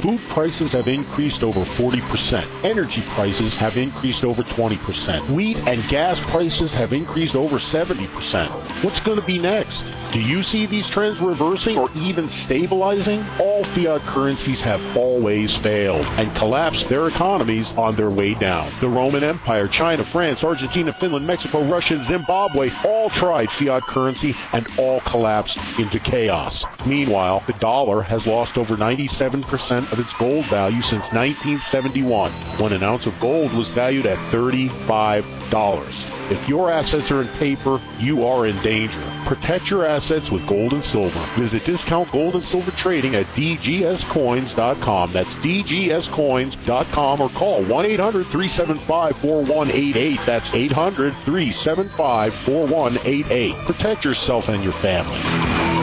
Food prices have increased over 40%. Energy prices have increased over 20%. Wheat and gas prices have increased over 70%. What's going to be next? Do you see these trends reversing or even stabilizing? All fiat currencies have always failed and collapsed their economies on their way down. The Roman Empire, China, France, Argentina, Finland, Mexico, Russia, and Zimbabwe all tried fiat currency and all collapsed into chaos. Meanwhile, the dollar has lost over 97% of its gold value since 1971, when an ounce of gold was valued at $35. If your assets are in paper, you are in danger. Protect your assets with gold and silver. Visit Discount Gold and Silver Trading at dgscoins.com. That's dgscoins.com, or call 1-800-375-4188. That's 800-375-4188. Protect yourself and your family.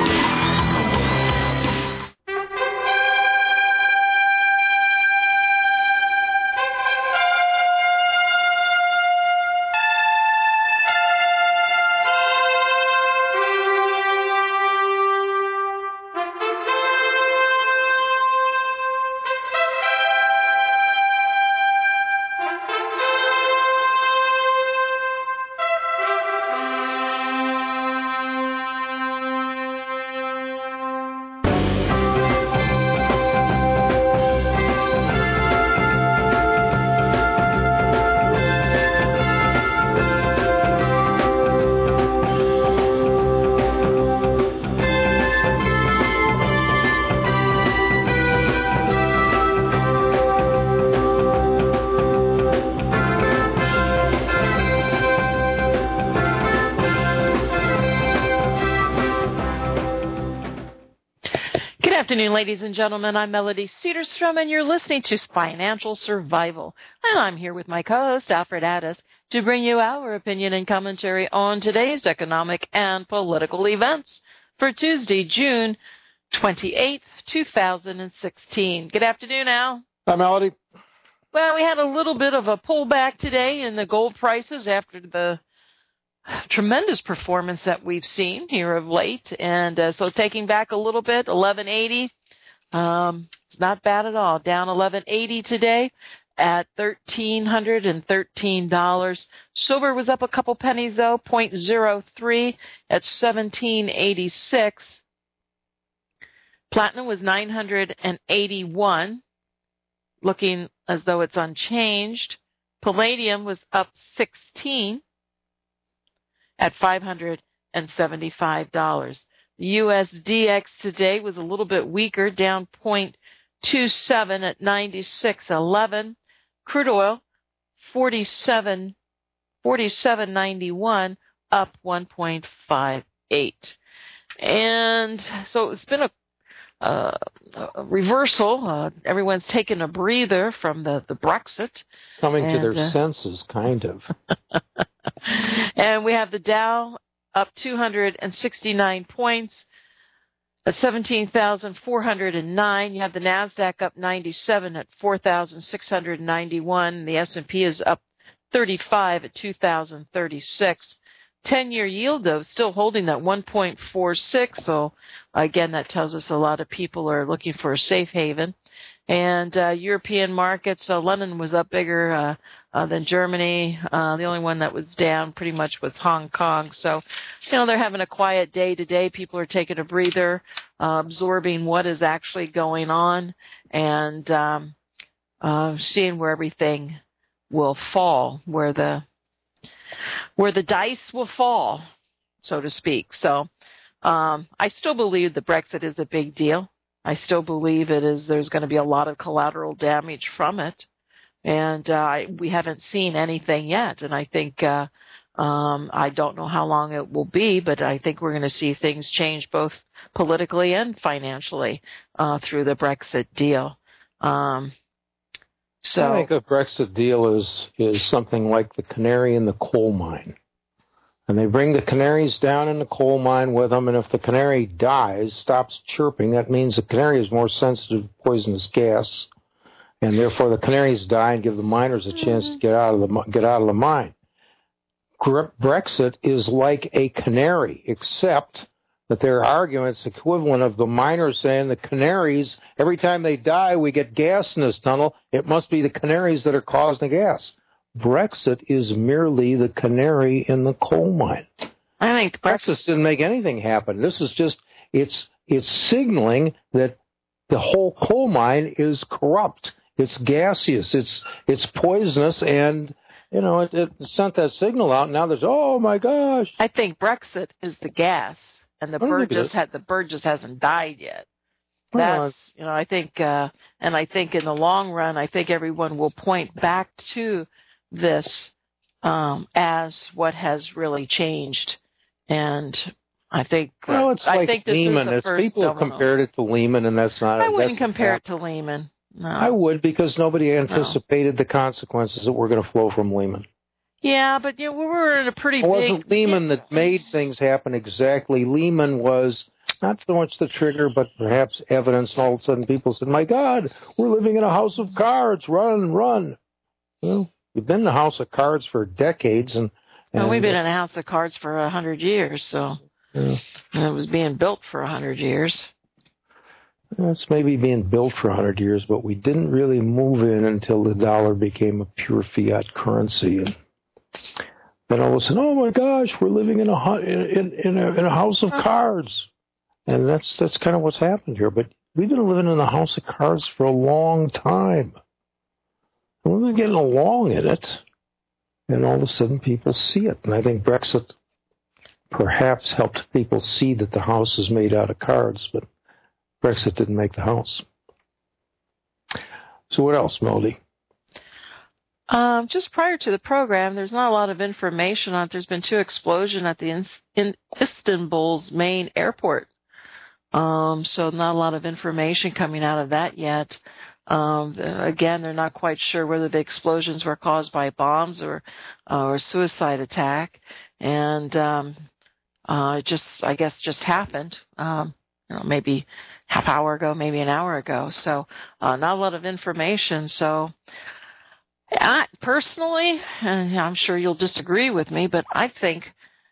Good afternoon, ladies and gentlemen. I'm Melody Cedarstrom, and you're listening to Financial Survival. And I'm here with my co-host, Alfred Addis, to bring you our opinion and commentary on today's economic and political events for Tuesday, June 28th, 2016. Good afternoon, Al. Hi, Melody. Well, we had a little bit of a pullback today in the gold prices after the tremendous performance that we've seen here of late. And so taking back a little bit, 1180, it's not bad at all. Down 1180 today at $1,313. Silver was up a couple pennies, though, 0.03 at 1786. Platinum was 981, looking as though it's unchanged. Palladium was up 16 at $575. The USDX today was a little bit weaker, down 0.27 at 96.11. Crude oil, 47.91, up 1.58. And so it's been a reversal. Everyone's taken a breather from the Brexit. Coming to their senses, kind of. And we have the Dow up 269 points at 17,409. You have the NASDAQ up 97 at 4,691. The S&P is up 35 at 2,036. 10-year yield, though, still holding that 1.46. So, again, that tells us a lot of people are looking for a safe haven. And European markets, London was up bigger than Germany. The only one that was down pretty much was Hong Kong. So, they're having a quiet day today. People are taking a breather, absorbing what is actually going on, and seeing where everything will fall, where the dice will fall, so to speak. So I still believe the Brexit is a big deal. I still believe there's going to be a lot of collateral damage from it. And we haven't seen anything yet. And I think I don't know how long it will be, but I think we're going to see things change both politically and financially through the Brexit deal. So I think the Brexit deal is something like the canary in the coal mine. And they bring the canaries down in the coal mine with them, and if the canary dies, stops chirping, that means the canary is more sensitive to poisonous gas, and therefore the canaries die and give the miners a chance to get out of the mine. Brexit is like a canary, except that they're arguing it's equivalent of the miners saying the canaries, every time they die, we get gas in this tunnel. It must be the canaries that are causing the gas. Brexit is merely the canary in the coal mine. I think Brexit didn't make anything happen. This is just, it's signaling that the whole coal mine is corrupt. It's gaseous. It's poisonous, and it sent that signal out. And now there's, oh my gosh. I think Brexit is the gas, and the bird just hasn't died yet. That's I think, and I think in the long run, I think everyone will point back to this as what has really changed, and I think it's like think this Lehman. is the first People have compared it to Lehman, and that's not. I wouldn't compare it to Lehman. No. I would, because nobody anticipated the consequences that were going to flow from Lehman. Yeah, but we were in a pretty big... It wasn't Lehman that made things happen exactly. Lehman was not so much the trigger, but perhaps evidence, and all of a sudden people said, my God, we're living in a house of cards. Run, run. Well, you've been in a house of cards for decades. And we've been in a house of cards for 100 years, so... Yeah. And it was being built for 100 years. It's maybe being built for 100 years, but we didn't really move in until the dollar became a pure fiat currency. And then all of a sudden, oh my gosh, we're living in a house of cards. And that's kind of what's happened here. But we've been living in a house of cards for a long time. And we've been getting along in it. And all of a sudden people see it. And I think Brexit perhaps helped people see that the house is made out of cards, but Brexit didn't make the house. So what else, Melody? Just prior to the program, there's not a lot of information on it. There's been 2 explosions at the in Istanbul's main airport. So not a lot of information coming out of that yet. Again, they're not quite sure whether the explosions were caused by bombs or suicide attack. And it just happened. Maybe half hour ago, maybe an hour ago. So not a lot of information. So I personally, and I'm sure you'll disagree with me, but I think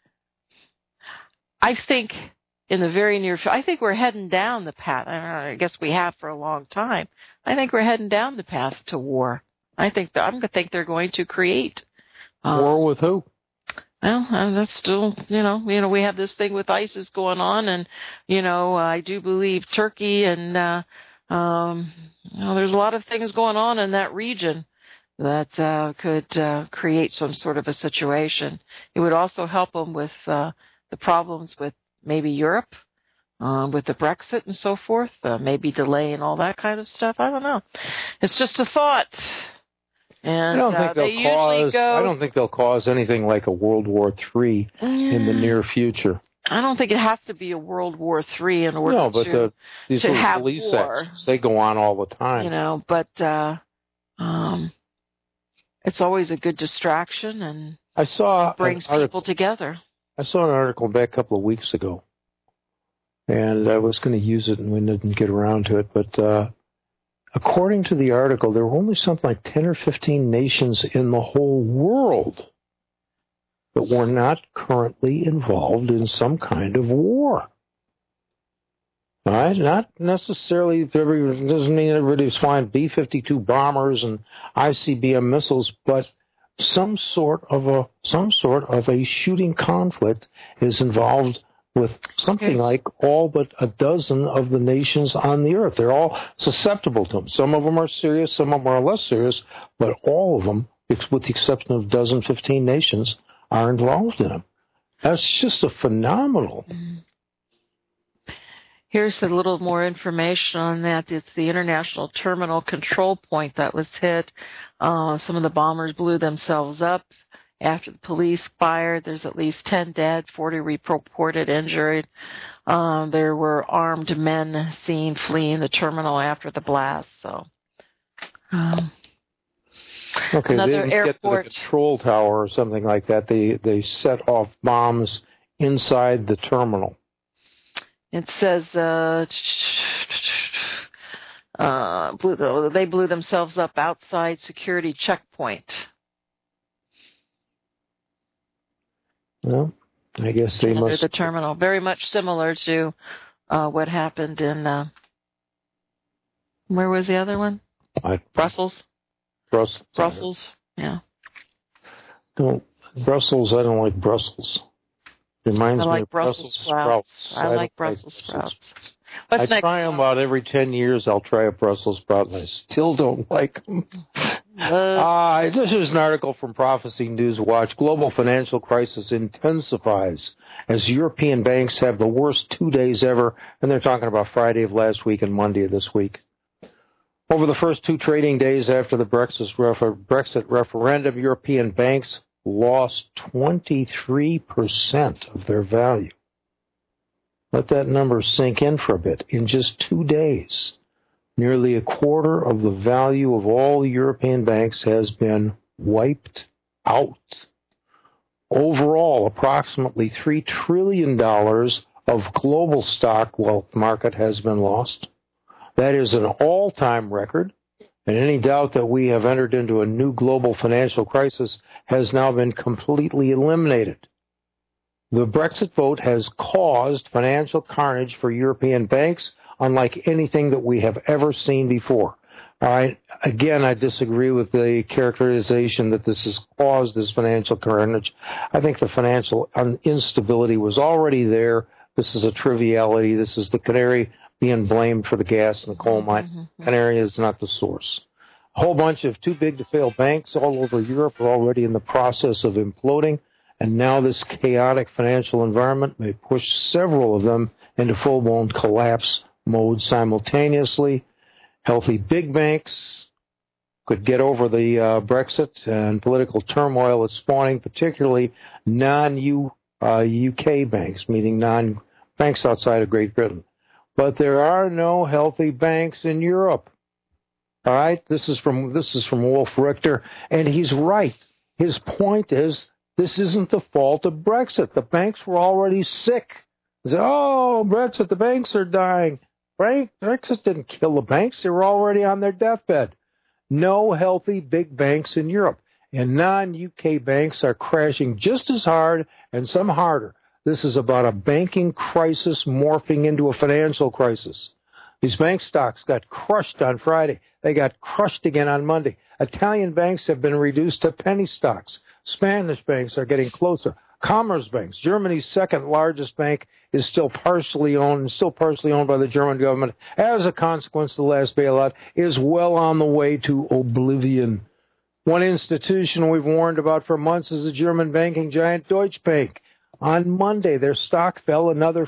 in the very near future, I think we're heading down the path. I guess we have for a long time. I think we're heading down the path to war. I think they're going to create war with who? Well, that's still, we have this thing with ISIS going on, and, I do believe Turkey and, there's a lot of things going on in that region that could create some sort of a situation. It would also help them with the problems with maybe Europe, with the Brexit and so forth, maybe delay and all that kind of stuff. I don't know. It's just a thought. And I don't think they'll cause anything like a World War III in the near future. I don't think it has to be a World War III in order these to have police war. Acts, they go on all the time. But it's always a good distraction, and it brings people together. I saw an article back a couple of weeks ago, and I was going to use it, and we didn't get around to it, but according to the article, there were only something like 10 or 15 nations in the whole world that were not currently involved in some kind of war. All right? Not necessarily, doesn't mean everybody's flying B-52 bombers and ICBM missiles, but some sort of a shooting conflict is involved with something like all but a dozen of the nations on the earth. They're all susceptible to them. Some of them are serious, some of them are less serious, but all of them, with the exception of 15 nations, are involved in them. That's just a phenomenal. Here's a little more information on that. It's the International Terminal Control Point that was hit. Some of the bombers blew themselves up. After the police fired, there's at least 10 dead, 40 reported injured. There were armed men seen fleeing the terminal after the blast. So, okay, another they airport. Get to the control tower or something like that. They set off bombs inside the terminal. It says they blew themselves up outside security checkpoint. Well, I guess they must. The terminal, very much similar to what happened in where was the other one? Brussels. Brussels. Yeah. No, Brussels. I don't like Brussels. Reminds me of Brussels sprouts. I like Brussels sprouts. I try them about every 10 years. I'll try a Brussels sprout, and I still don't like them. This is an article from Prophecy News Watch. Global financial crisis intensifies as European banks have the worst 2 days ever, and they're talking about Friday of last week and Monday of this week. Over the first 2 trading days after the Brexit referendum, European banks lost 23% of their value. Let that number sink in for a bit. In just 2 days, nearly a quarter of the value of all European banks has been wiped out. Overall, approximately $3 trillion of global stock wealth market has been lost. That is an all-time record, and any doubt that we have entered into a new global financial crisis has now been completely eliminated. The Brexit vote has caused financial carnage for European banks unlike anything that we have ever seen before. All right. Again, I disagree with the characterization that this has caused this financial carnage. I think the financial instability was already there. This is a triviality. This is the canary being blamed for the gas in the coal mine. Mm-hmm. Canary is not the source. A whole bunch of too big to fail banks all over Europe are already in the process of imploding. And now this chaotic financial environment may push several of them into full-blown collapse mode simultaneously. Healthy big banks could get over the Brexit and political turmoil it's spawning, particularly non-UK banks, meaning non-banks outside of Great Britain. But there are no healthy banks in Europe. All right? This is from Wolf Richter, and he's right. His point is, this isn't the fault of Brexit. The banks were already sick. They said, Brexit, the banks are dying. Brexit didn't kill the banks. They were already on their deathbed. No healthy big banks in Europe. And non-UK banks are crashing just as hard and some harder. This is about a banking crisis morphing into a financial crisis. These bank stocks got crushed on Friday. They got crushed again on Monday. Italian banks have been reduced to penny stocks. Spanish banks are getting closer. Commerzbank, Germany's second largest bank, is still partially owned by the German government. As a consequence, the last bailout is well on the way to oblivion. One institution we've warned about for months is the German banking giant Deutsche Bank. On Monday, their stock fell another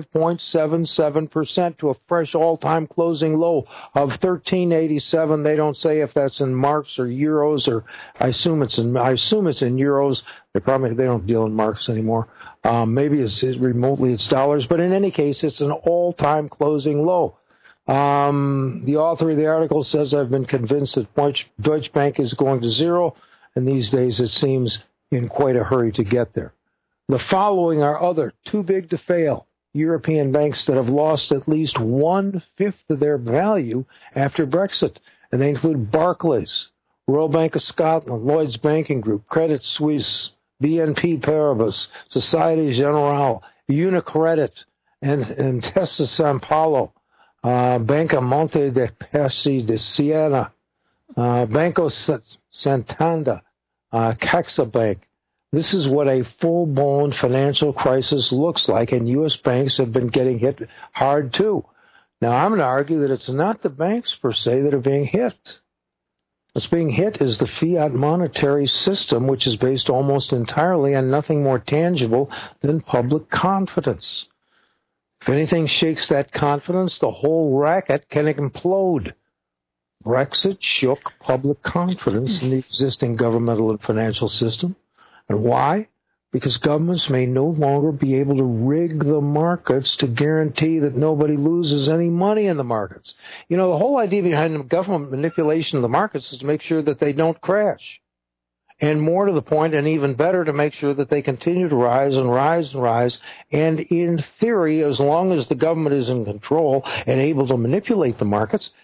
5.77% to a fresh all-time closing low of 13.87. They don't say if that's in marks or euros, or I assume it's in euros. They don't deal in marks anymore. Maybe it's remotely it's dollars, but in any case, it's an all-time closing low. The author of the article says, I've been convinced that Deutsche Bank is going to zero, and these days it seems in quite a hurry to get there. The following are other too big to fail European banks that have lost at least 1/5 of their value after Brexit, and they include Barclays, Royal Bank of Scotland, Lloyds Banking Group, Credit Suisse, BNP Paribas, Societe Generale, Unicredit, and Intesa Sanpaolo, Banca Monte dei Paschi di Siena, Banco Santander, CaixaBank. This is what a full-blown financial crisis looks like, and U.S. banks have been getting hit hard, too. Now, I'm going to argue that it's not the banks, per se, that are being hit. What's being hit is the fiat monetary system, which is based almost entirely on nothing more tangible than public confidence. If anything shakes that confidence, the whole racket can implode. Brexit shook public confidence in the existing governmental and financial system. And why? Because governments may no longer be able to rig the markets to guarantee that nobody loses any money in the markets. You know, the whole idea behind government manipulation of the markets is to make sure that they don't crash. And more to the point, and even better, to make sure that they continue to rise and rise and rise. And in theory, as long as the government is in control and able to manipulate the markets,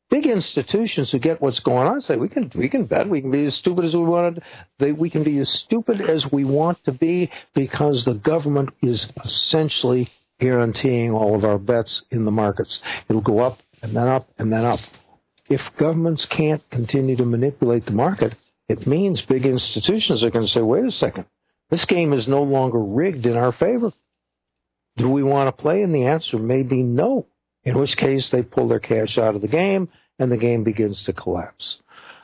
Big institutions who get what's going on say we can bet, we can be as stupid as we want. We can be as stupid as we want to be because the government is essentially guaranteeing all of our bets in the markets. It'll go up and then up and then up. If governments can't continue to manipulate the market, it means big institutions are going to say, wait a second, this game is no longer rigged in our favor. Do we want to play? And the answer may be no, in which case they pull their cash out of the game and the game begins to collapse.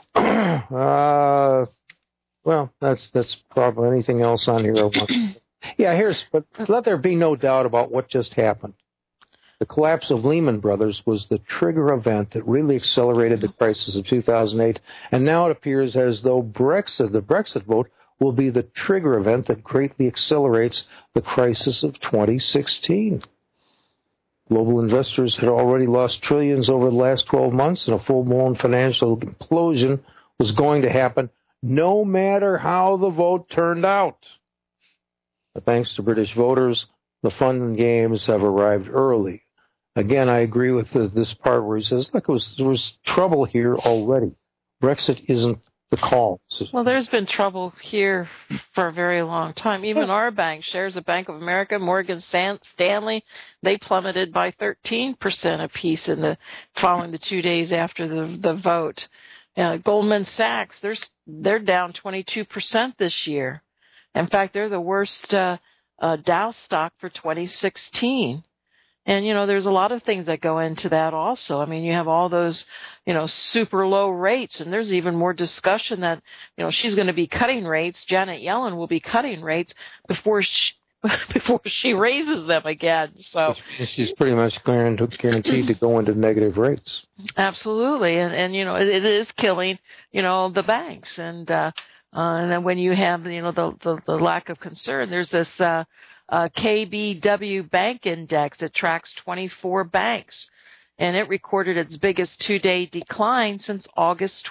Well, that's probably anything else on here I want. Yeah, but let there be no doubt about what just happened. The collapse of Lehman Brothers was the trigger event that really accelerated the crisis of 2008, and now it appears as though the Brexit vote, will be the trigger event that greatly accelerates the crisis of 2016. Global investors had already lost trillions over the last 12 months, and a full-blown financial implosion was going to happen no matter how the vote turned out. But thanks to British voters, the fun and games have arrived early. Again, I agree with this part where he says, look, there was trouble here already. Brexit isn't the call. Well, there's been trouble here for a very long time. Even our bank, shares of Bank of America, Morgan Stanley, they plummeted by 13% apiece following the 2 days after the vote. Goldman Sachs, they're down 22% this year. In fact, they're the worst Dow stock for 2016. And, there's a lot of things that go into that also. I mean, you have all those, super low rates, and there's even more discussion that, she's going to be cutting rates. Janet Yellen will be cutting rates before she raises them again. So she's pretty much guaranteed to go into negative rates. Absolutely. And it is killing, the banks. And then when you have, the lack of concern, there's this, KBW Bank Index that tracks 24 banks, and it recorded its biggest 2-day decline since August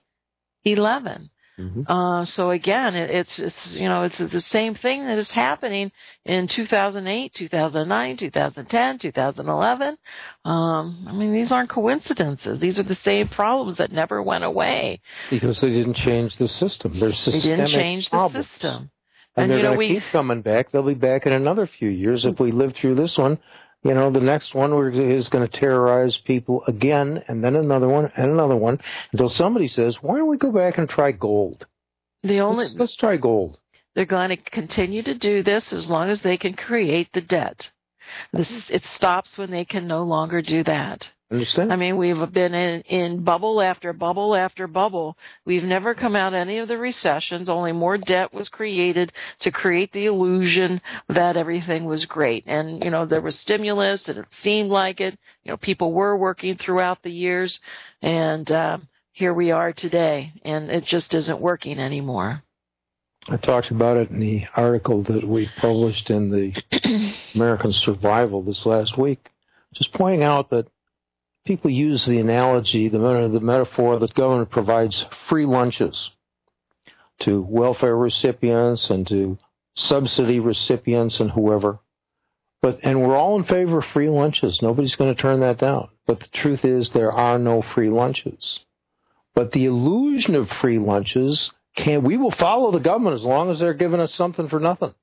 2011. Mm-hmm. So again, it's the same thing that is happening in 2008, 2009, 2010, 2011. These aren't coincidences. These are the same problems that never went away because they didn't change the system. There's systemic They didn't change problems. The system. And they're going to keep coming back. They'll be back in another few years. If we live through this one, the next one is going to terrorize people again, and then another one, and another one, until somebody says, why don't we go back and try gold? Let's try gold. They're going to continue to do this as long as they can create the debt. It stops when they can no longer do that. Understand? We've been in bubble after bubble after bubble. We've never come out any of the recessions. Only more debt was created to create the illusion that everything was great. And, there was stimulus and it seemed like it. People were working throughout the years. And here we are today. And it just isn't working anymore. I talked about it in the article that we published in the American Survival this last week. Just pointing out that people use the analogy, the metaphor that government provides free lunches to welfare recipients and to subsidy recipients and whoever. And we're all in favor of free lunches. Nobody's going to turn that down. But the truth is there are no free lunches. But the illusion of free lunches, we will follow the government as long as they're giving us something for nothing.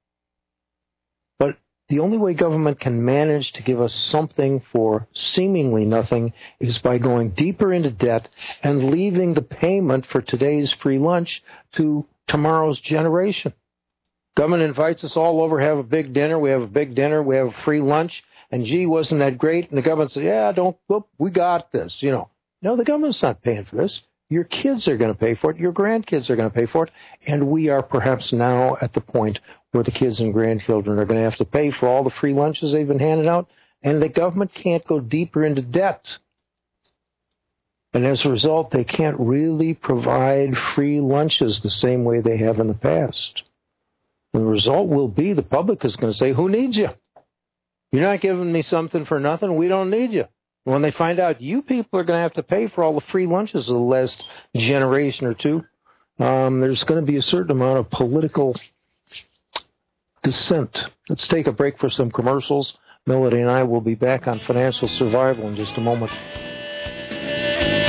But the only way government can manage to give us something for seemingly nothing is by going deeper into debt and leaving the payment for today's free lunch to tomorrow's generation. Government invites us all over, have a big dinner. We have a big dinner. We have a free lunch. And, gee, wasn't that great? And the government says, yeah, we got this. No, the government's not paying for this. Your kids are going to pay for it. Your grandkids are going to pay for it. And we are perhaps now at the point where the kids and grandchildren are going to have to pay for all the free lunches they've been handing out. And the government can't go deeper into debt. And as a result, they can't really provide free lunches the same way they have in the past. And the result will be the public is going to say, who needs you? You're not giving me something for nothing. We don't need you. When they find out you people are going to have to pay for all the free lunches of the last generation or two, there's going to be a certain amount of political dissent. Let's take a break for some commercials. Melody and I will be back on Financial Survival in just a moment.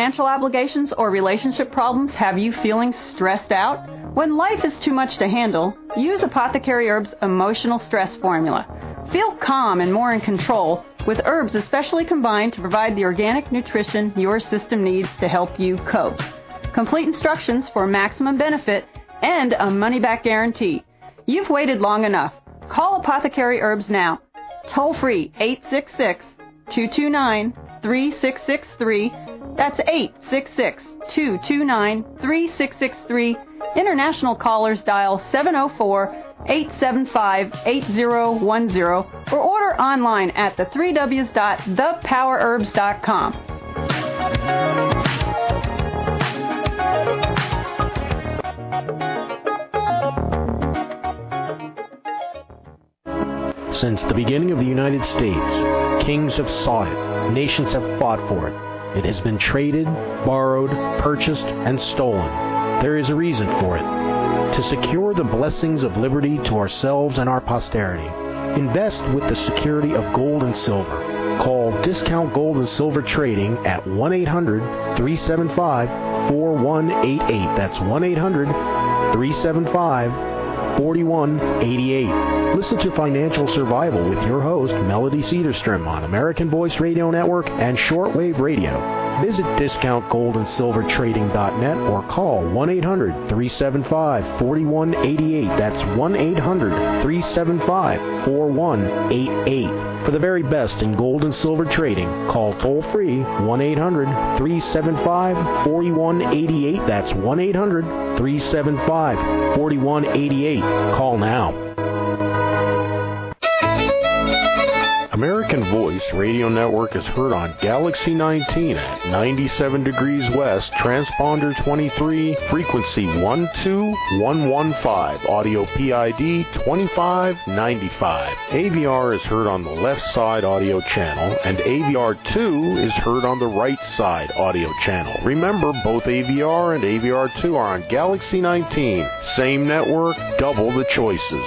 financial obligations or relationship problems have you feeling stressed out? When life is too much to handle, use Apothecary Herbs Emotional Stress Formula. Feel calm and more in control with herbs especially combined to provide the organic nutrition your system needs to help you cope. Complete instructions for maximum benefit and a money-back guarantee. You've waited long enough. Call Apothecary Herbs now. Toll free 866-229-3663. That's 866-229-3663. International callers dial 704-875-8010 or order online at the3ws.thepowerherbs.com. Since the beginning of the United States, kings have sought it, nations have fought for it. It has been traded, borrowed, purchased, and stolen. There is a reason for it. To secure the blessings of liberty to ourselves and our posterity, invest with the security of gold and silver. Call Discount Gold and Silver Trading at 1-800-375-4188. That's 1-800-375-4188. Listen to Financial Survival with your host, Melody Cedarstrom, on American Voice Radio Network and Shortwave Radio. Visit discountgoldandsilvertrading.net or call 1-800-375-4188. That's 1-800-375-4188. For the very best in gold and silver trading, call toll-free 1-800-375-4188. That's 1-800-375-4188. Call now. American Voice Radio Network is heard on Galaxy 19 at 97 degrees west, transponder 23, frequency 12115, audio PID 2595. AVR is heard on the left side audio channel, and AVR2 is heard on the right side audio channel. Remember, both AVR and AVR2 are on Galaxy 19. Same network, double the choices.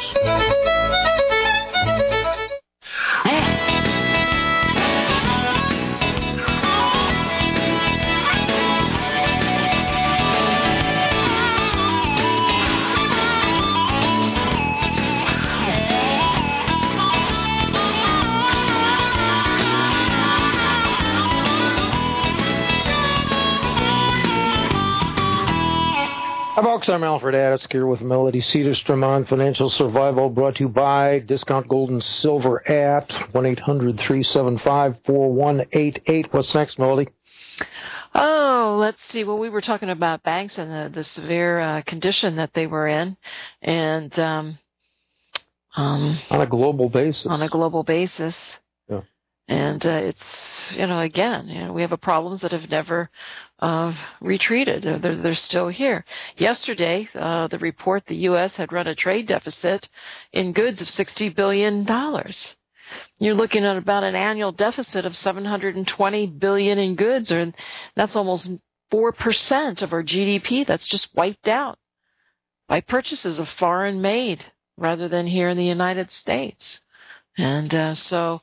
Hi, folks. I'm Alfred Addick here with Melody Cedarstrom on Financial Survival, brought to you by Discount Gold and Silver at 1-800-375-4188. What's next, Melody? Oh, let's see. Well, we were talking about banks and the severe condition that they were in, and on a global basis. On a global basis. Yeah. And it's, again, we have problems that have never retreated. They're still here. Yesterday, the report, the U.S. had run a trade deficit in goods of $60 billion. You're looking at about an annual deficit of $720 billion in goods, and that's almost 4% of our GDP that's just wiped out by purchases of foreign made rather than here in the United States. And so,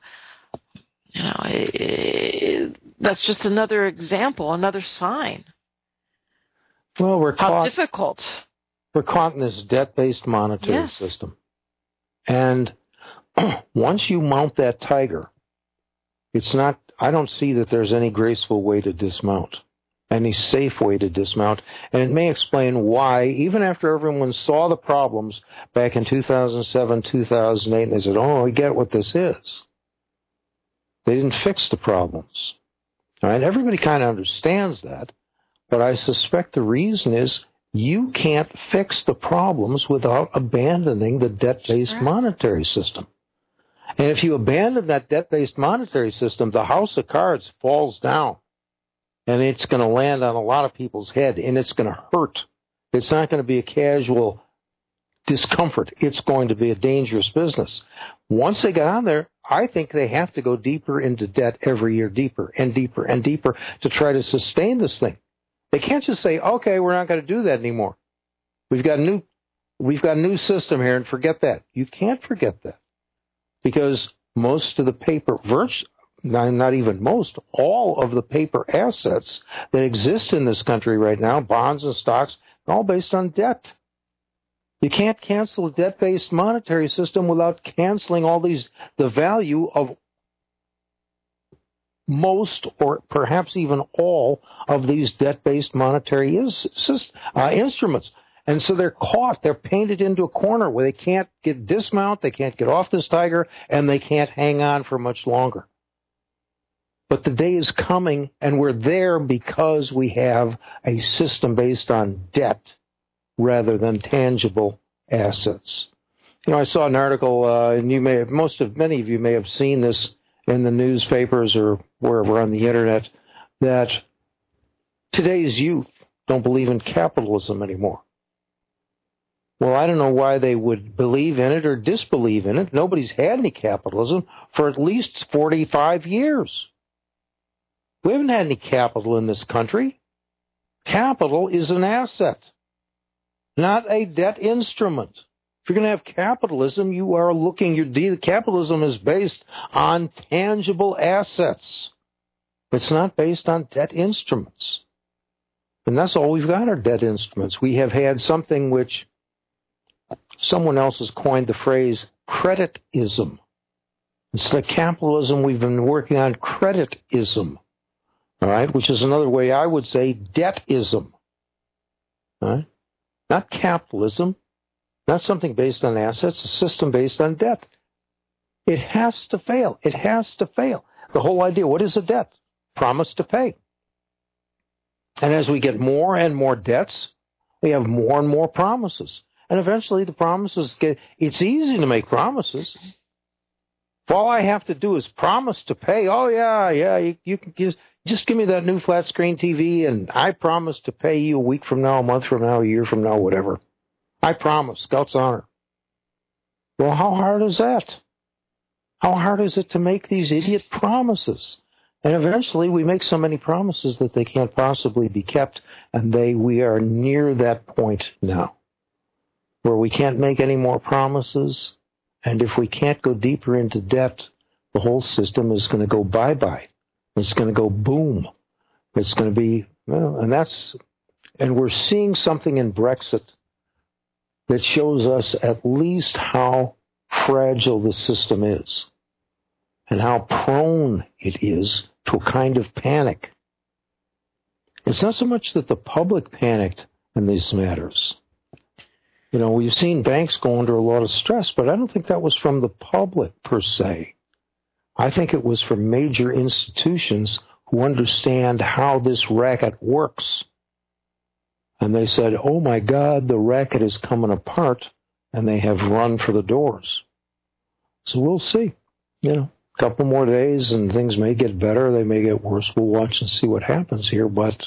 that's just another example, another sign. Well, how difficult. We're caught in this debt-based monetary system. And once you mount that tiger, I don't see that there's any graceful way to dismount, any safe way to dismount. And it may explain why, even after everyone saw the problems back in 2007, 2008, and they said, we get what this is. They didn't fix the problems. All right? Everybody kind of understands that, but I suspect the reason is you can't fix the problems without abandoning the debt-based monetary system. And if you abandon that debt-based monetary system, the house of cards falls down, and it's going to land on a lot of people's head, and it's going to hurt. It's not going to be a casual discomfort. It's going to be a dangerous business. Once they get on there, I think they have to go deeper into debt every year, deeper and deeper and deeper to try to sustain this thing. They can't just say, okay, we're not going to do that anymore. We've got a new system here, and forget that. You can't forget that, because most of the paper, not even most, all of the paper assets that exist in this country right now, bonds and stocks, all based on debt. You can't cancel a debt-based monetary system without canceling the value of most or perhaps even all of these debt-based monetary instruments. And so they're caught. They're painted into a corner where they can't dismount, they can't get off this tiger, and they can't hang on for much longer. But the day is coming, and we're there because we have a system based on debt rather than tangible assets. I saw an article, and many of you may have seen this in the newspapers or wherever on the internet, that today's youth don't believe in capitalism anymore. Well, I don't know why they would believe in it or disbelieve in it. Nobody's had any capitalism for at least 45 years. We haven't had any capital in this country. Capital is an asset, not a debt instrument. If you're going to have capitalism, capitalism is based on tangible assets. It's not based on debt instruments. And that's all we've got are debt instruments. We have had something which someone else has coined the phrase creditism. Instead of capitalism, we've been working on creditism, all right, which is another way I would say debtism. All right? Not capitalism, not something based on assets, a system based on debt. It has to fail. It has to fail. The whole idea, what is a debt? Promise to pay. And as we get more and more debts, we have more and more promises. And eventually the promises it's easy to make promises. If all I have to do is promise to pay, you can just give me that new flat screen TV and I promise to pay you a week from now, a month from now, a year from now, whatever. I promise, Scout's honor. Well, how hard is that? How hard is it to make these idiot promises? And eventually we make so many promises that they can't possibly be kept, and we are near that point now, where we can't make any more promises, and if we can't go deeper into debt, the whole system is going to go bye-bye. It's going to go boom. It's going to be, and we're seeing something in Brexit that shows us at least how fragile the system is and how prone it is to a kind of panic. It's not so much that the public panicked in these matters. We've seen banks go under a lot of stress, but I don't think that was from the public per se. I think it was from major institutions who understand how this racket works. And they said, oh my God, the racket is coming apart, and they have run for the doors. So we'll see. A couple more days and things may get better, they may get worse. We'll watch and see what happens here, but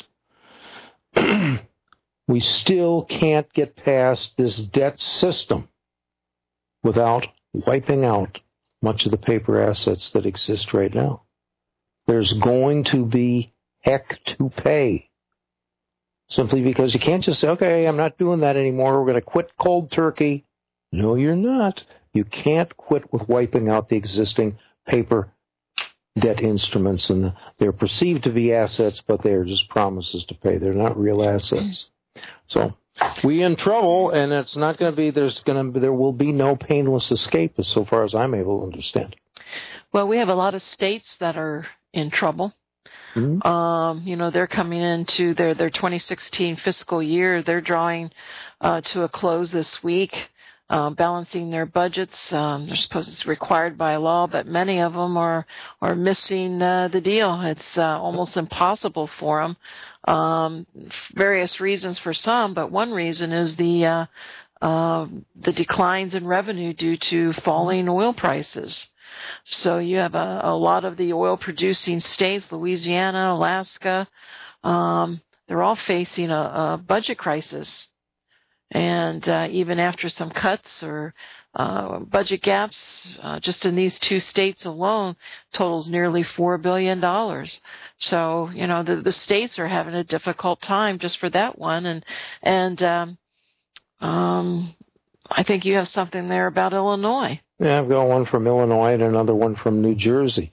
we still can't get past this debt system without wiping out much of the paper assets that exist right now. There's going to be heck to pay. Simply because you can't just say, okay, I'm not doing that anymore. We're going to quit cold turkey. No, you're not. You can't quit with wiping out the existing paper debt instruments. And they're perceived to be assets, but they are just promises to pay. They're not real assets. So we're in trouble, and it's not going to be, there will be no painless escape as so far as I'm able to understand. Well, we have a lot of states that are in trouble. Mm-hmm. They're coming into their 2016 fiscal year. They're drawing to a close this week, balancing their budgets. They're supposed it's required by law, but many of them are missing the deal. It's almost impossible for them. Various reasons for some, but one reason is the declines in revenue due to falling oil prices. So you have a lot of the oil-producing states, Louisiana, Alaska, they're all facing a budget crisis. And even after some cuts or budget gaps, just in these two states alone, totals nearly $4 billion. So, the states are having a difficult time just for that one. And I think you have something there about Illinois. Yeah, I've got one from Illinois and another one from New Jersey.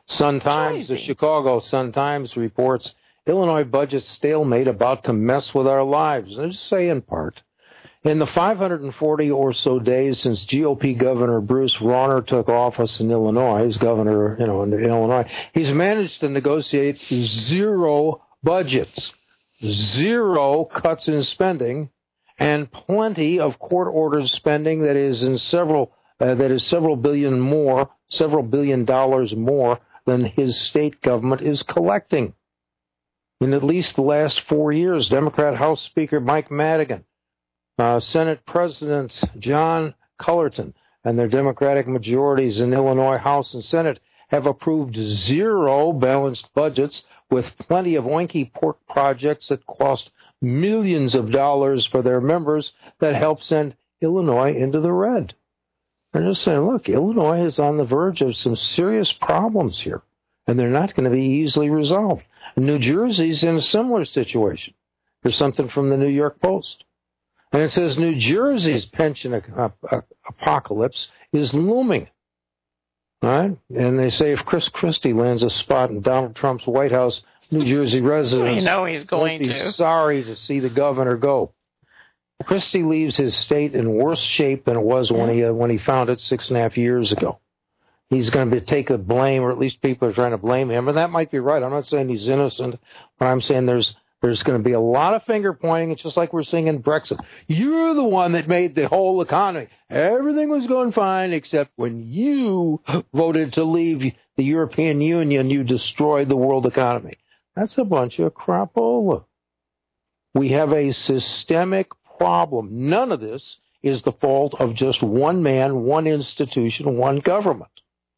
Sun-Times, the Chicago Sun-Times reports, Illinois budget stalemate about to mess with our lives. I just say in part. In the 540 or so days since GOP Governor Bruce Rauner took office in Illinois, he's governor, in Illinois, he's managed to negotiate 0 budgets, 0 cuts in spending, and plenty of court-ordered spending that is several billion dollars more than his state government is collecting. In at least the last 4 years, Democrat House Speaker Mike Madigan, Senate President John Cullerton, and their Democratic majorities in Illinois House and Senate have approved 0 balanced budgets with plenty of oinky pork projects that cost millions of dollars for their members that help send Illinois into the red. They're just saying, look, Illinois is on the verge of some serious problems here, and they're not going to be easily resolved. New Jersey's in a similar situation. There's something from the New York Post. And it says New Jersey's pension apocalypse is looming. All right? And they say if Chris Christie lands a spot in Donald Trump's White House, New Jersey residents he's going won't be sorry to see the governor go. Christie leaves his state in worse shape than it was when he found it 6.5 years ago. He's going to take the blame, or at least people are trying to blame him, and that might be right. I'm not saying he's innocent, but I'm saying there's going to be a lot of finger pointing. It's just like we're seeing in Brexit. You're the one that made the whole economy. Everything was going fine except when you voted to leave the European Union, you destroyed the world economy. That's a bunch of crapola. We have a systemic problem. None of this is the fault of just one man, one institution, one government.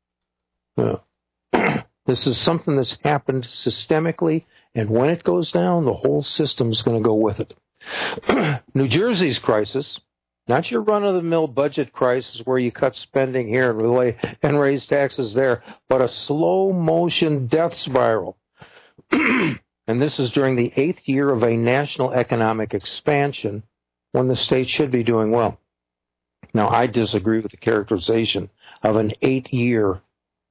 This is something that's happened systemically, and when it goes down, the whole system's going to go with it. New Jersey's crisis, not your run-of-the-mill budget crisis where you cut spending here and raise taxes there, but a slow-motion death spiral. And this is during the 8th year of a national economic expansion when the state should be doing well. Now, I disagree with the characterization of an 8th year,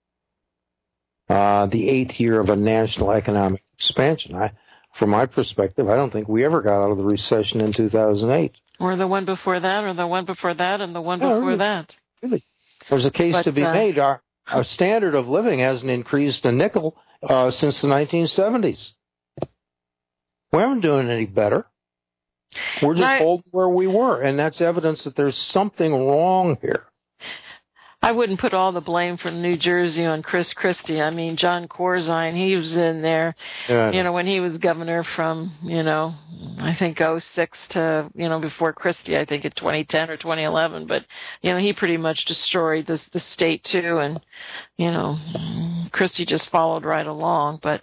the 8th year of a national economic expansion. From my perspective, I don't think we ever got out of the recession in 2008. Or the one before that, or the one before that, and the one before that. Really. There's a case to be made. Our standard of living hasn't increased a nickel since the 1970s. We haven't doing any better. We're just holding where we were, and that's evidence that there's something wrong here. I wouldn't put all the blame for New Jersey on Chris Christie. I mean, John Corzine, he was in there, when he was governor from, I think 06 to, before Christie, I think in 2010 or 2011. But, he pretty much destroyed the state too. And, Christie just followed right along. But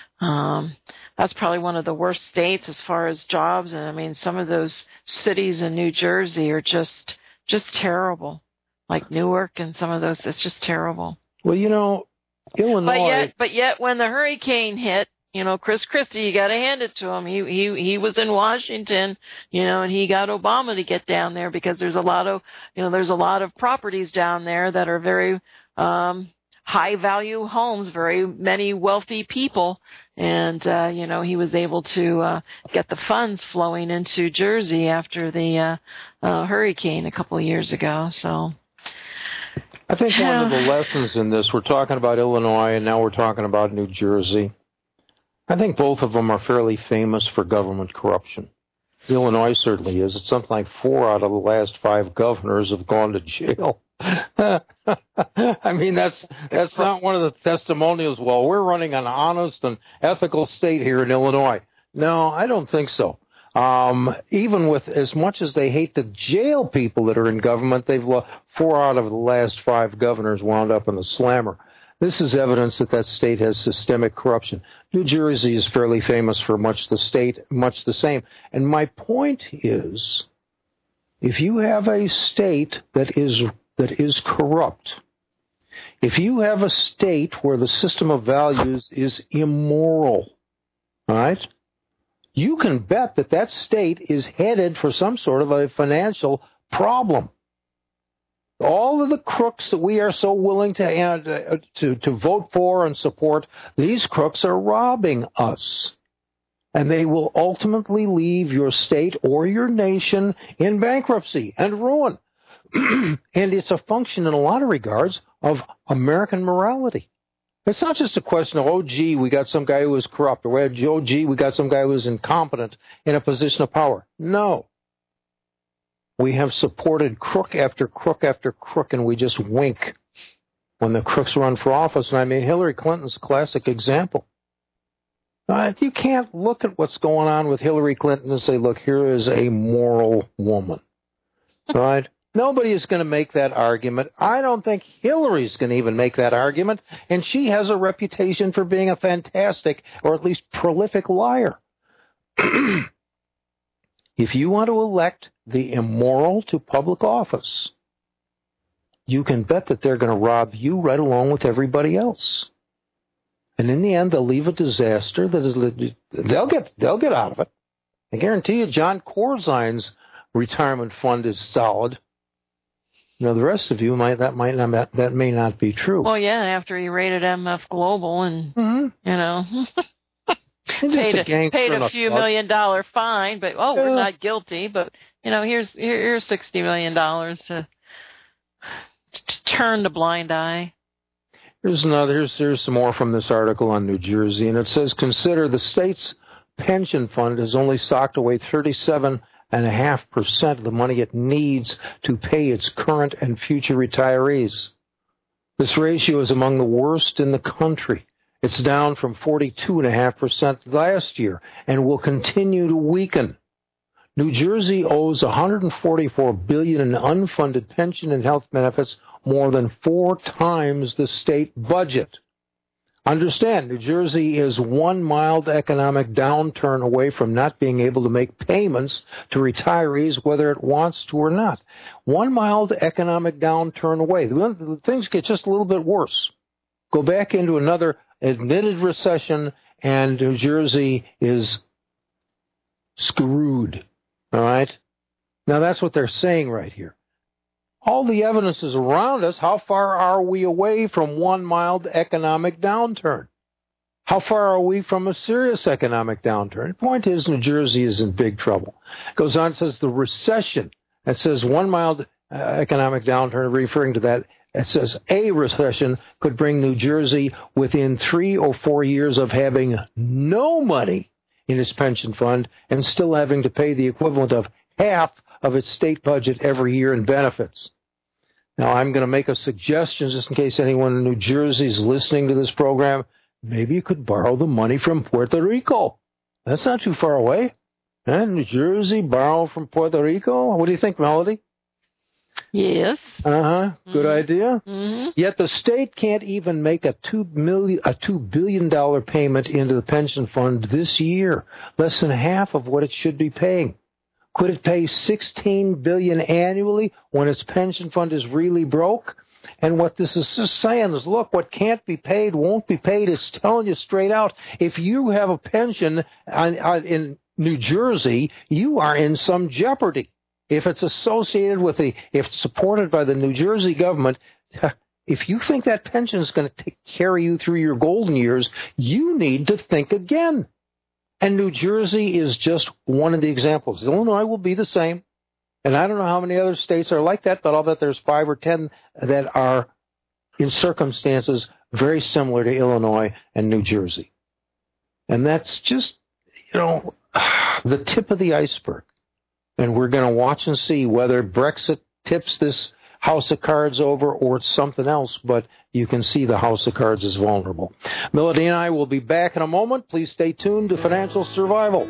that's probably one of the worst states as far as jobs. And, I mean, some of those cities in New Jersey are just terrible. Like Newark and some of those, it's just terrible. Well, Illinois. But yet, when the hurricane hit, Chris Christie, you got to hand it to him. He was in Washington, and he got Obama to get down there because there's a lot of properties down there that are very high value homes, very many wealthy people, and he was able to get the funds flowing into Jersey after the hurricane a couple of years ago. So. I think one of the lessons in this, we're talking about Illinois and now we're talking about New Jersey. I think both of them are fairly famous for government corruption. Illinois certainly is. It's something like 4 out of the last 5 governors have gone to jail. I mean, that's not one of the testimonials. Well, we're running an honest and ethical state here in Illinois. No, I don't think so. Even with as much as they hate to jail people that are in government, 4 out of the last 5 governors wound up in the slammer. This is evidence that state has systemic corruption. New Jersey is fairly famous for much the same. And my point is, if you have a state that is corrupt, if you have a state where the system of values is immoral, all right? You can bet that state is headed for some sort of a financial problem. All of the crooks that we are so willing to vote for and support, these crooks are robbing us. And they will ultimately leave your state or your nation in bankruptcy and ruin. And it's a function in a lot of regards of American morality. It's not just a question of, oh, gee, we got some guy who was corrupt, or, oh, gee, we got some guy who was incompetent in a position of power. No. We have supported crook after crook after crook, and we just wink when the crooks run for office. And I mean, Hillary Clinton's a classic example. You can't look at what's going on with Hillary Clinton and say, look, here is a moral woman. Right? Nobody is going to make that argument. I don't think Hillary's going to even make that argument. And she has a reputation for being a fantastic, or at least prolific, liar. If you want to elect the immoral to public office, you can bet that they're going to rob you right along with everybody else. And in the end, they'll leave a disaster that is, they'll get out of it. I guarantee you, John Corzine's retirement fund is solid. Now, the rest of you that may not be true. Well, yeah, after he raided MF Global and you know. paid a few $1 million fine, but we're not guilty. But you know, here's $60 million to turn the blind eye. Here's some more from this article on New Jersey, and it says, consider the state's pension fund has only socked away 37.5% of the money it needs to pay its current and future retirees. This ratio is among the worst in the country. It's down from 42.5% last year and will continue to weaken. New Jersey owes $144 billion in unfunded pension and health benefits, more than 4 times the state budget. Understand, New Jersey is one mild economic downturn away from not being able to make payments to retirees, whether it wants to or not. One mild economic downturn away. Things get just a little bit worse. Go back into another admitted recession, and New Jersey is screwed. All right? Now, that's what they're saying right here. All the evidence is around us. How far are we away from one mild economic downturn? How far are we from a serious economic downturn? The point is, New Jersey is in big trouble. It goes on, says the recession. It says one mild economic downturn, referring to that. It says a recession could bring New Jersey within 3 or 4 years of having no money in its pension fund and still having to pay the equivalent of half of its state budget every year in benefits. Now, I'm going to make a suggestion just in case anyone in New Jersey is listening to this program. Maybe you could borrow the money from Puerto Rico. That's not too far away. New Jersey, borrow from Puerto Rico? What do you think, Melody? Yes. Good idea. Mm-hmm. Yet the state can't even make a $2 billion payment into the pension fund this year, less than half of what it should be paying. Could it pay $16 billion annually when its pension fund is really broke? And what this is just saying is, look, what can't be paid won't be paid. It's telling you straight out, if you have a pension in New Jersey, you are in some jeopardy. If it's associated with if it's supported by the New Jersey government, if you think that pension is going to carry you through your golden years, you need to think again. And New Jersey is just one of the examples. Illinois will be the same. And I don't know how many other states are like that, but I'll bet there's 5 or 10 that are in circumstances very similar to Illinois and New Jersey. And that's just, the tip of the iceberg. And we're going to watch and see whether Brexit tips this house of cards over or it's something else, but you can see the house of cards is vulnerable. Melody and I will be back in a moment. Please stay tuned to Financial Survival.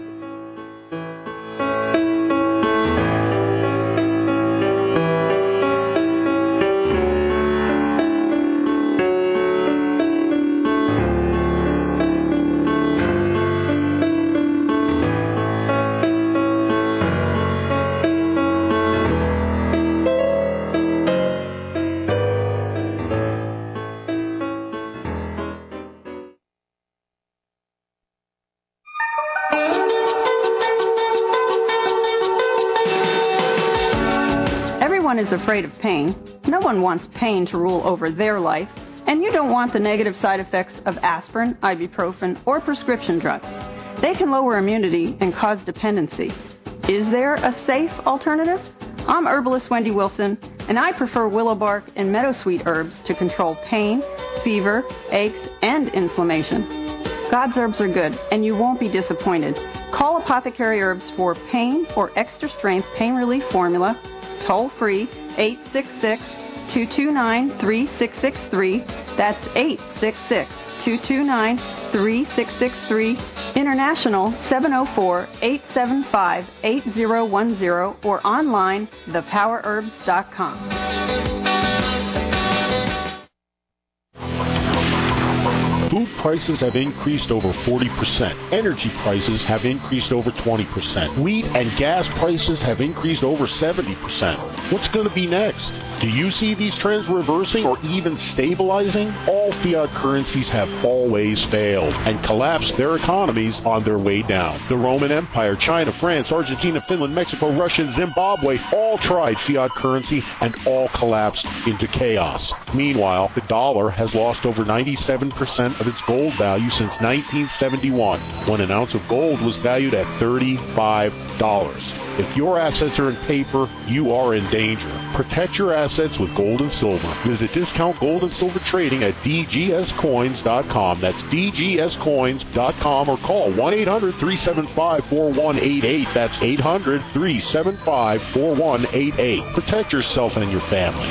is afraid of pain. No one wants pain to rule over their life, and you don't want the negative side effects of aspirin, ibuprofen, or prescription drugs. They can lower immunity and cause dependency. Is there a safe alternative? I'm herbalist Wendy Wilson, and I prefer willow bark and meadowsweet herbs to control pain, fever, aches, and inflammation. God's herbs are good, and you won't be disappointed. Call Apothecary Herbs for pain or extra strength pain relief formula, toll free 866-229-3663. That's 866-229-3663. International 704-875-8010 or online thepowerherbs.com. Food prices have increased over 40%. Energy prices have increased over 20%. Wheat and gas prices have increased over 70%. What's going to be next? Do you see these trends reversing or even stabilizing? All fiat currencies have always failed and collapsed their economies on their way down. The Roman Empire, China, France, Argentina, Finland, Mexico, Russia, and Zimbabwe all tried fiat currency and all collapsed into chaos. Meanwhile, the dollar has lost over 97% of its gold value since 1971, when an ounce of gold was valued at $35. If your assets are in paper, you are in danger. Protect your assets with gold and silver. Visit Discount Gold and Silver Trading at dgscoins.com. That's dgscoins.com, or call 1-800-375-4188. That's 800-375-4188. Protect yourself and your family.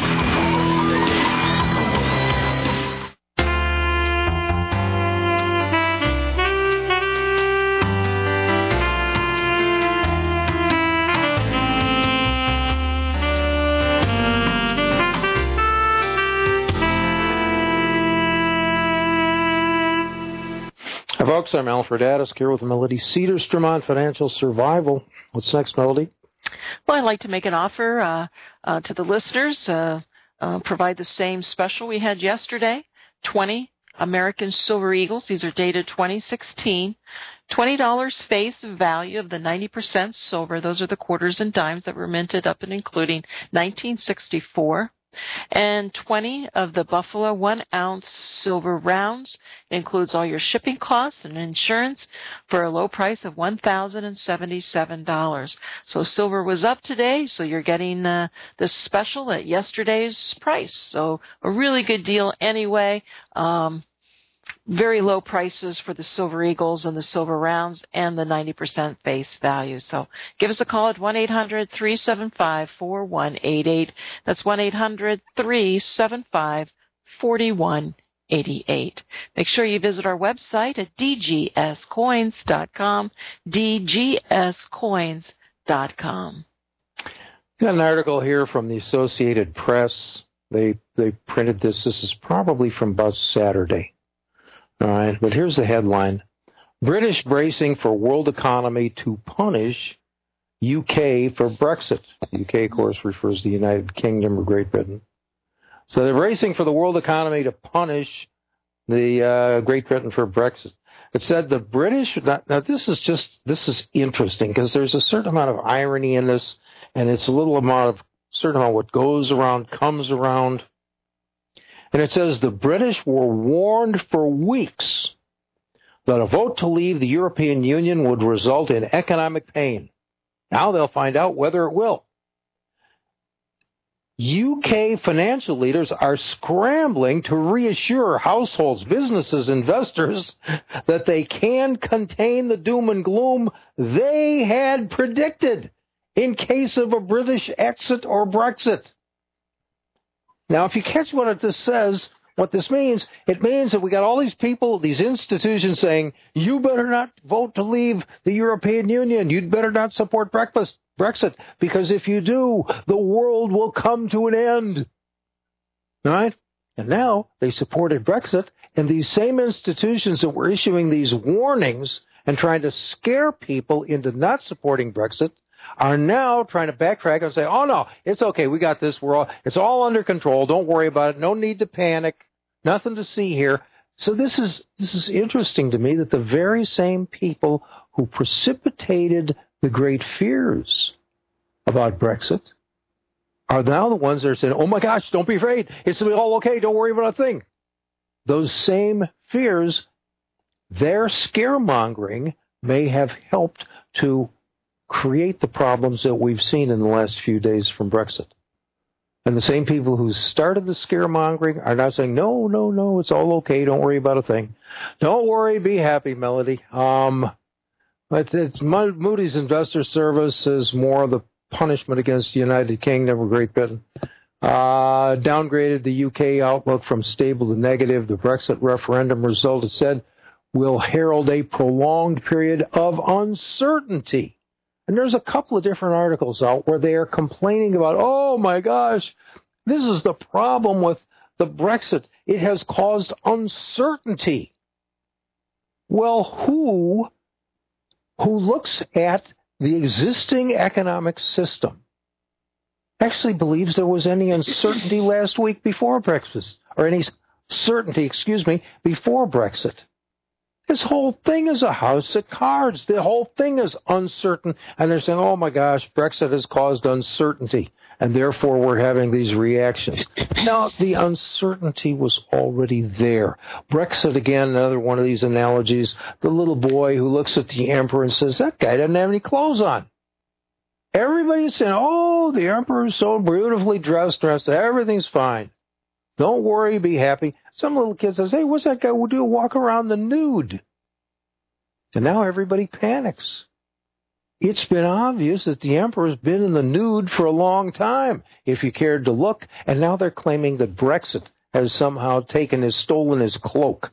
Folks, I'm Alfred Addis here with Melody Cedarstrom on Financial Survival. What's next, Melody? Well, I'd like to make an offer to the listeners, provide the same special we had yesterday, 20 American Silver Eagles. These are dated 2016. $20 face value of the 90% silver. Those are the quarters and dimes that were minted up and including 1964. And 20 of the Buffalo 1-ounce silver rounds. Includes all your shipping costs and insurance for a low price of $1,077. So silver was up today, so you're getting this special at yesterday's price. So a really good deal anyway. Very low prices for the Silver Eagles and the Silver Rounds and the 90% face value. So give us a call at 1-800-375-4188. That's 1-800-375-4188. Make sure you visit our website at dgscoins.com, dgscoins.com. Got an article here from the Associated Press. They printed this. This is probably from about Saturday. All right, but here's the headline. British bracing for world economy to punish UK for Brexit. UK, of course, refers to the United Kingdom or Great Britain. So they're bracing for the world economy to punish the Great Britain for Brexit. It said the British, now this is interesting because there's a certain amount of irony in this, and it's a certain amount of what goes around comes around. And it says the British were warned for weeks that a vote to leave the European Union would result in economic pain. Now they'll find out whether it will. UK financial leaders are scrambling to reassure households, businesses, investors that they can contain the doom and gloom they had predicted in case of a British exit or Brexit. Now, if you catch what this says, what this means, it means that we got all these people, these institutions saying, you better not vote to leave the European Union. You'd better not support Brexit, because if you do, the world will come to an end. All right? And now they supported Brexit, and these same institutions that were issuing these warnings and trying to scare people into not supporting Brexit are now trying to backtrack and say, oh, no, it's okay. We got this. It's all under control. Don't worry about it. No need to panic. Nothing to see here. So this is interesting to me that the very same people who precipitated the great fears about Brexit are now the ones that are saying, oh my gosh, don't be afraid. It's all okay. Don't worry about a thing. Those same fears, their scaremongering may have helped to create the problems that we've seen in the last few days from Brexit. And the same people who started the scaremongering are now saying, no, it's all okay. Don't worry about a thing. Don't worry. Be happy, Melody. It's Moody's Investor Service is more the punishment against the United Kingdom or Great Britain. Downgraded the UK outlook from stable to negative. The Brexit referendum result, it said, will herald a prolonged period of uncertainty. And there's a couple of different articles out where they are complaining about, oh my gosh, this is the problem with the Brexit. It has caused uncertainty. Well, who looks at the existing economic system actually believes there was any uncertainty last week before Brexit, or any certainty, before Brexit? This whole thing is a house of cards. The whole thing is uncertain. And they're saying, oh my gosh, Brexit has caused uncertainty, and therefore we're having these reactions. Now, the uncertainty was already there. Brexit, again, another one of these analogies. The little boy who looks at the emperor and says, that guy doesn't have any clothes on. Everybody's saying, oh, the emperor is so beautifully dressed, everything's fine. Don't worry, be happy. Some little kid says, hey, what's that guy do? Walk around the nude. And now everybody panics. It's been obvious that the emperor's been in the nude for a long time, if you cared to look. And now they're claiming that Brexit has somehow stolen his cloak.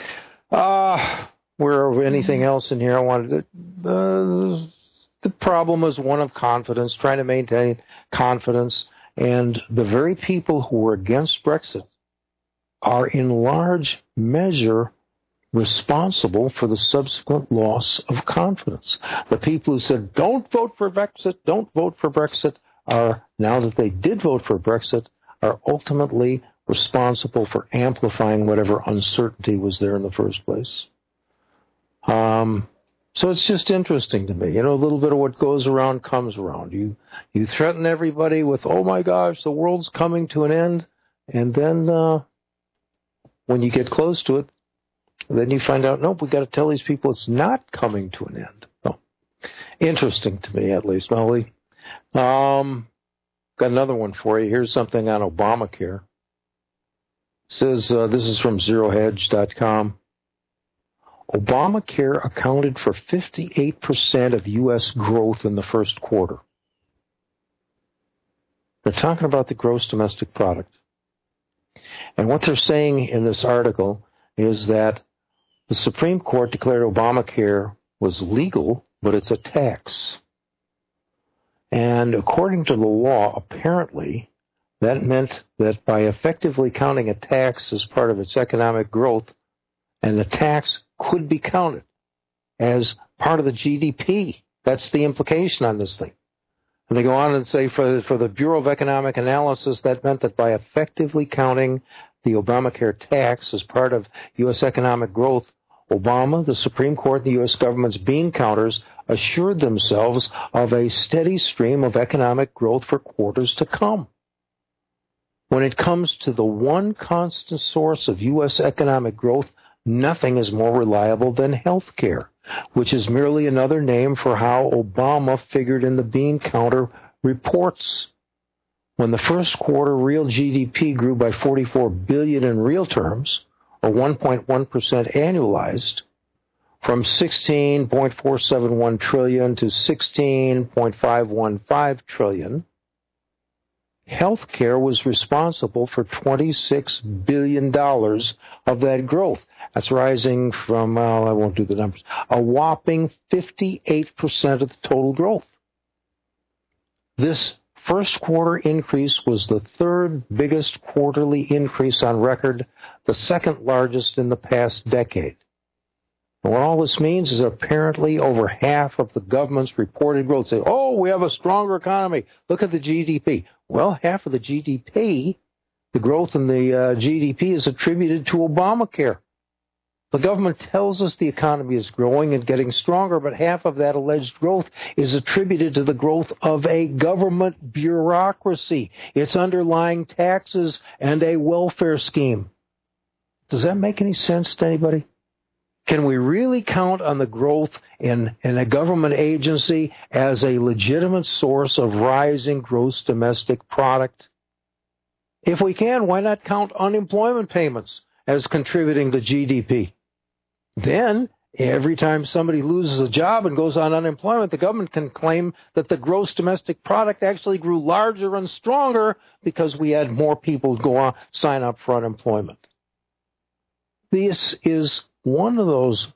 Where anything else in here I wanted to... the problem is one of confidence, trying to maintain confidence. And the very people who are against Brexit are in large measure responsible for the subsequent loss of confidence. The people who said, don't vote for Brexit, are, now that they did vote for Brexit, are ultimately responsible for amplifying whatever uncertainty was there in the first place. So it's just interesting to me. A little bit of what goes around comes around. You threaten everybody with, oh my gosh, the world's coming to an end. And then when you get close to it, then you find out, nope, we got to tell these people it's not coming to an end. Oh, interesting to me, at least, Molly. Got another one for you. Here's something on Obamacare. It says, this is from ZeroHedge.com. Obamacare accounted for 58% of U.S. growth in the first quarter. They're talking about the gross domestic product. And what they're saying in this article is that the Supreme Court declared Obamacare was legal, but it's a tax. And according to the law, apparently, that meant that by effectively counting a tax as part of its economic growth, and the tax could be counted as part of the GDP. That's the implication on this thing. And they go on and say for the Bureau of Economic Analysis, that meant that by effectively counting the Obamacare tax as part of U.S. economic growth, Obama, the Supreme Court, and the U.S. government's bean counters assured themselves of a steady stream of economic growth for quarters to come. When it comes to the one constant source of U.S. economic growth, nothing is more reliable than health care, which is merely another name for how Obama figured in the bean counter reports. When the first quarter real GDP grew by $44 billion in real terms, or 1.1% annualized, from $16.471 trillion to $16.515 trillion, healthcare was responsible for $26 billion of that growth. That's rising from, I won't do the numbers, a whopping 58% of the total growth. This first quarter increase was the third biggest quarterly increase on record, the second largest in the past decade. And what all this means is apparently over half of the government's reported growth say, oh, we have a stronger economy. Look at the GDP. Well, half of the GDP, the growth in the GDP is attributed to Obamacare. The government tells us the economy is growing and getting stronger, but half of that alleged growth is attributed to the growth of a government bureaucracy, its underlying taxes, and a welfare scheme. Does that make any sense to anybody? Can we really count on the growth in a government agency as a legitimate source of rising gross domestic product? If we can, why not count unemployment payments as contributing to GDP? Then, every time somebody loses a job and goes on unemployment, the government can claim that the gross domestic product actually grew larger and stronger because we had more people go on, sign up for unemployment. This is one of those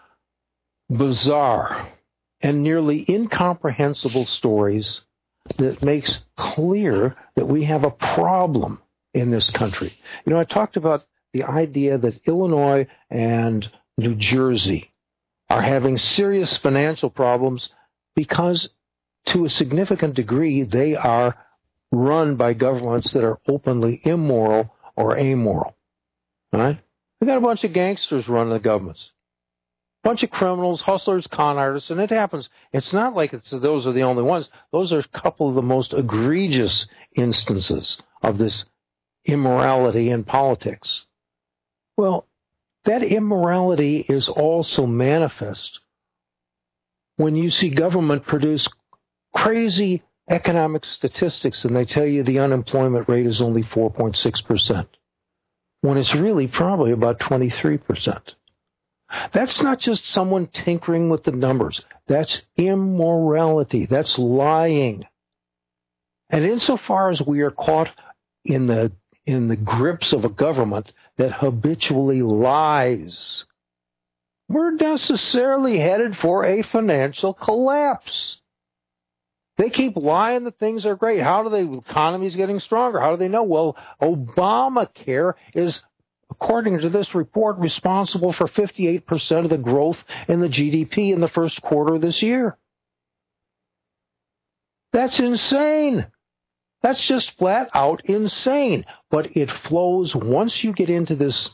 bizarre and nearly incomprehensible stories that makes clear that we have a problem in this country. You know, I talked about the idea that Illinois and New Jersey are having serious financial problems because, to a significant degree, they are run by governments that are openly immoral or amoral. All right? We've got a bunch of gangsters running the governments. A bunch of criminals, hustlers, con artists, and it happens. It's not like those are the only ones. Those are a couple of the most egregious instances of this immorality in politics. Well, that immorality is also manifest when you see government produce crazy economic statistics and they tell you the unemployment rate is only 4.6%, when it's really probably about 23%. That's not just someone tinkering with the numbers. That's immorality. That's lying. And insofar as we are caught in the grips of a government that habitually lies, we're necessarily headed for a financial collapse. They keep lying that things are great. The economy's getting stronger. How do they know? Well, Obamacare is, according to this report, responsible for 58% of the growth in the GDP in the first quarter of this year. That's insane. That's just flat out insane. But it flows once you get into this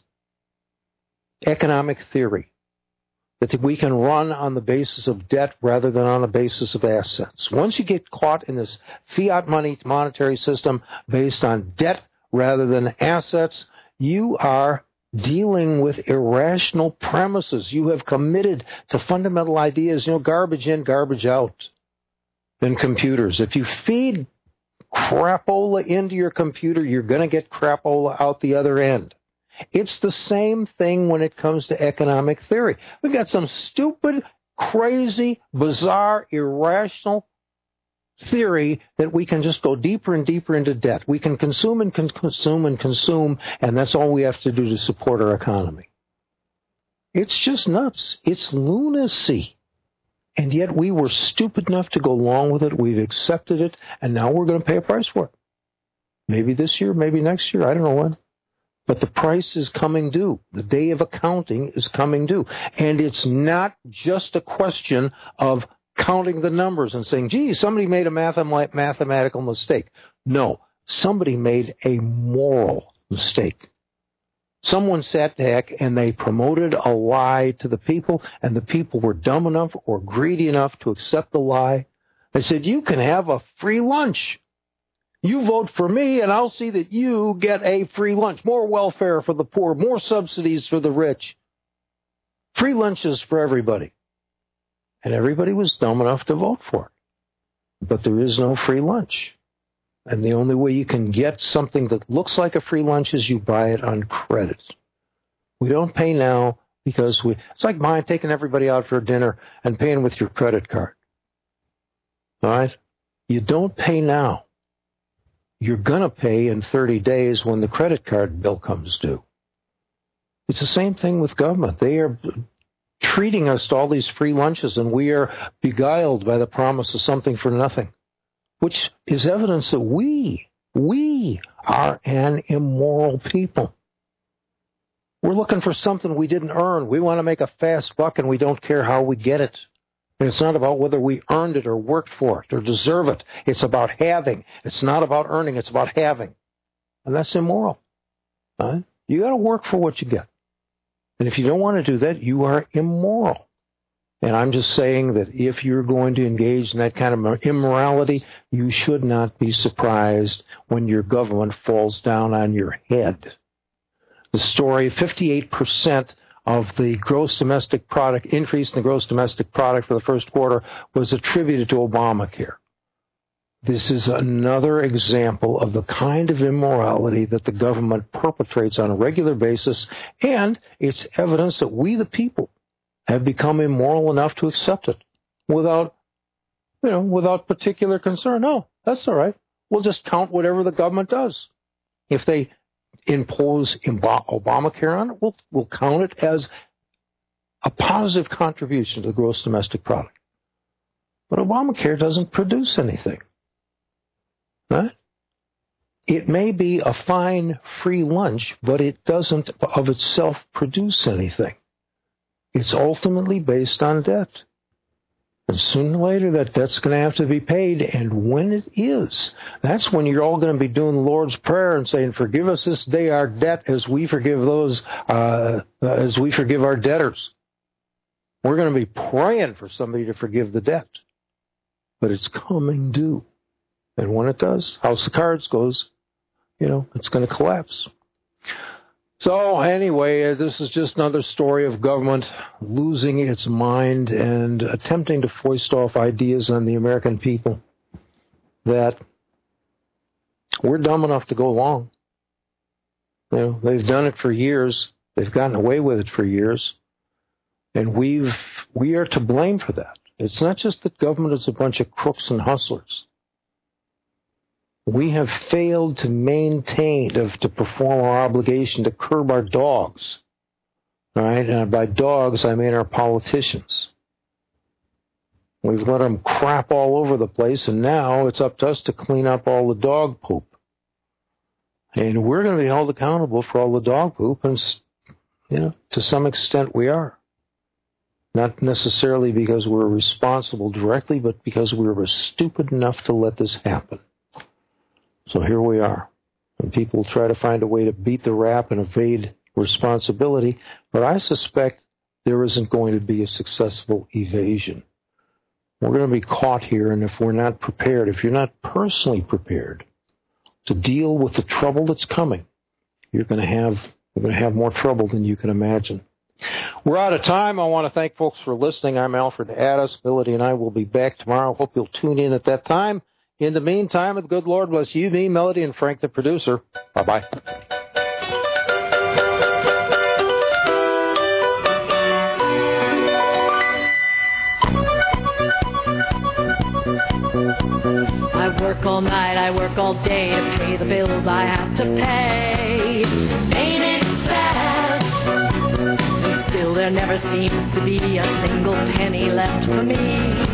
economic theory that we can run on the basis of debt rather than on the basis of assets. Once you get caught in this fiat money monetary system based on debt rather than assets, you are dealing with irrational premises. You have committed to fundamental ideas, garbage in, garbage out in computers. If you feed crapola into your computer, you're going to get crapola out the other end. It's the same thing when it comes to economic theory. We've got some stupid, crazy, bizarre, irrational theory that we can just go deeper and deeper into debt. We can consume and consume and consume, and that's all we have to do to support our economy. It's just nuts. It's lunacy. And yet we were stupid enough to go along with it. We've accepted it, and now we're going to pay a price for it. Maybe this year, maybe next year, I don't know when. But the price is coming due. The day of accounting is coming due. And it's not just a question of counting the numbers and saying, gee, somebody made a mathematical mistake. No, somebody made a moral mistake. Someone sat back and they promoted a lie to the people, and the people were dumb enough or greedy enough to accept the lie. They said, you can have a free lunch. You vote for me, and I'll see that you get a free lunch. More welfare for the poor, more subsidies for the rich. Free lunches for everybody. And everybody was dumb enough to vote for it. But there is no free lunch. And the only way you can get something that looks like a free lunch is you buy it on credit. We don't pay now because it's like taking everybody out for dinner and paying with your credit card. All right? You don't pay now. You're going to pay in 30 days when the credit card bill comes due. It's the same thing with government. They are treating us to all these free lunches, and we are beguiled by the promise of something for nothing, which is evidence that we are an immoral people. We're looking for something we didn't earn. We want to make a fast buck, and we don't care how we get it. And it's not about whether we earned it or worked for it or deserve it. It's about having. It's not about earning. It's about having. And that's immoral. Right? You got to work for what you get. And if you don't want to do that, you are immoral. And I'm just saying that if you're going to engage in that kind of immorality, you should not be surprised when your government falls down on your head. The story, 58% of the gross domestic product, increase in the gross domestic product for the first quarter was attributed to Obamacare. This is another example of the kind of immorality that the government perpetrates on a regular basis, and it's evidence that we, the people, have become immoral enough to accept it without particular concern. No, that's all right. We'll just count whatever the government does. If they impose Obamacare on it, we'll count it as a positive contribution to the gross domestic product. But Obamacare doesn't produce anything. Right? It may be a fine free lunch, but it doesn't of itself produce anything. It's ultimately based on debt. And sooner or later, that debt's going to have to be paid. And when it is, that's when you're all going to be doing the Lord's Prayer and saying, "Forgive us this day our debt, as we forgive our debtors." We're going to be praying for somebody to forgive the debt, but it's coming due. And when it does, House of Cards goes, it's going to collapse. So anyway, this is just another story of government losing its mind and attempting to foist off ideas on the American people that we're dumb enough to go along. They've done it for years. They've gotten away with it for years. And we are to blame for that. It's not just that government is a bunch of crooks and hustlers. We have failed to maintain, to perform our obligation to curb our dogs. All right? And by dogs, I mean our politicians. We've let them crap all over the place, and now it's up to us to clean up all the dog poop. And we're going to be held accountable for all the dog poop, and, to some extent we are. Not necessarily because we're responsible directly, but because we were stupid enough to let this happen. So here we are. And people try to find a way to beat the rap and evade responsibility, but I suspect there isn't going to be a successful evasion. We're going to be caught here, and if we're not prepared, if you're not personally prepared to deal with the trouble that's coming, we're going to have more trouble than you can imagine. We're out of time. I want to thank folks for listening. I'm Alfred Addis. Melody and I will be back tomorrow. Hope you'll tune in at that time. In the meantime, the good Lord bless you, me, Melody, and Frank, the producer. Bye-bye. I work all night, I work all day to pay the bills I have to pay. Ain't it sad? And still there never seems to be a single penny left for me.